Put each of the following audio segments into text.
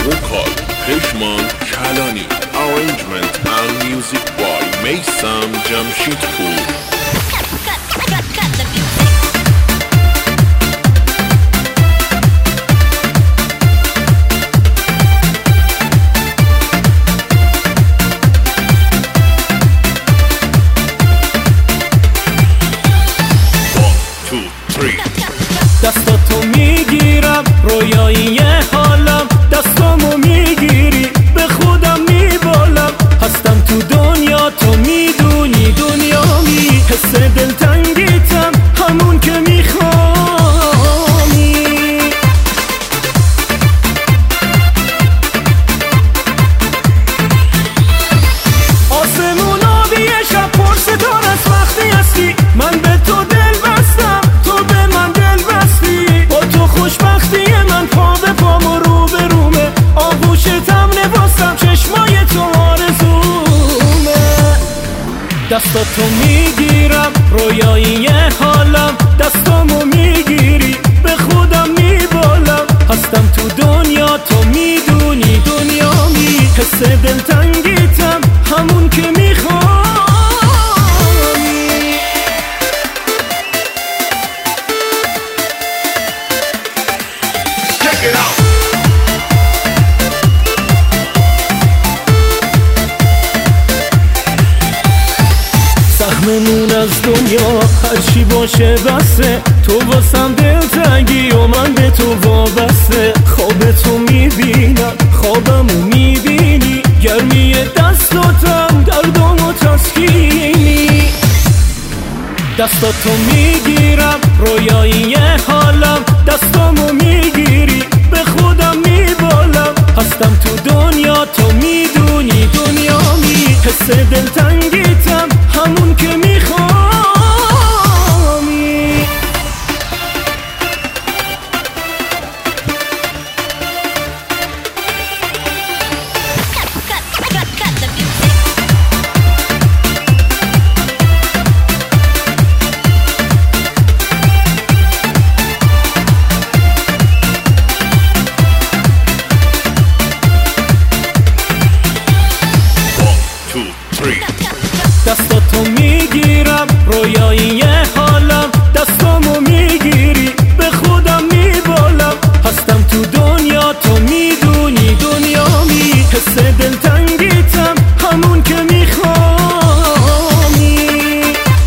Vocal Peshman Kalani. Arrangement and music by Maysam Jamshidpur. Cut the music. 1, 2, 3. دستاتو میگیرم رویایی حالم، دستامو میگیری به خودم میبالم. هستم تو دنیا تو میدونی دنیامی، حس دلتنگیتم همون که میخوانی. آسمون آبی شب پر ستاره است وقتی هستی، من به تو دل بستم تو به من دل بستی. با تو خوشبختی من پا به پام و رو به رومه، آغوشتم نواستم چشمای تو آرزومه. دستاتو میگیرم رویایی حالم، دستامو میگیری به خودم میبالم. هستم تو دنیا تو میدونی دنیامی، حس دلتنگیتم همون که میخوانی. سهممون از دنیا هرچی باشه بسه، تو واسم دلتنگی و من به تو وابسته. خواب تو میبینم خوابمو میبینی، گرمی دستاتم دردامو تسکینی. دستاتو میگیرم رویایی حالم، دستامو میگیری به خودم میبالم. هستم تو دنیا تو میدونی دنیامی، حس دلتنگیتم همون که میخوامی. Cut the music. 1, 2, 3. دستاتو میگیرم رویایی حالم، دستامو میگیری به خودم میبالم. هستم تو دنیا تو میدونی دنیامی، حس دلتنگیتم همون که میخوانی.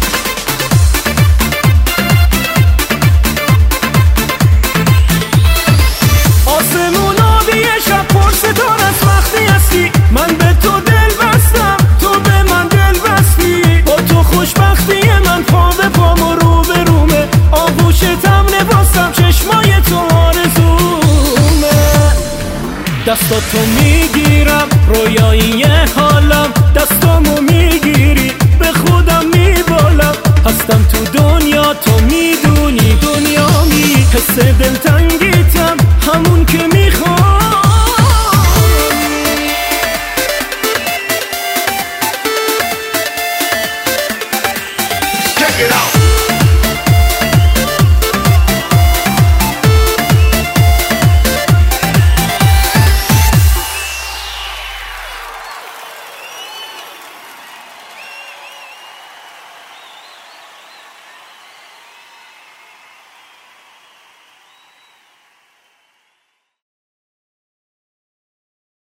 آسمون آبی شب پر ستاره است وقتی هستی، من به تو دل بستم تو به من دل بستی. با تو خوشبختی من پا به پام و رو به رومه، آغوشتم نواستم چشمای تو آرزومه. دستاتو میگیرم رویایی حالم، دستامو میگیری به خودم میبالم. هستم تو دنیا تو میدونی دنیامی، حس دلتنگی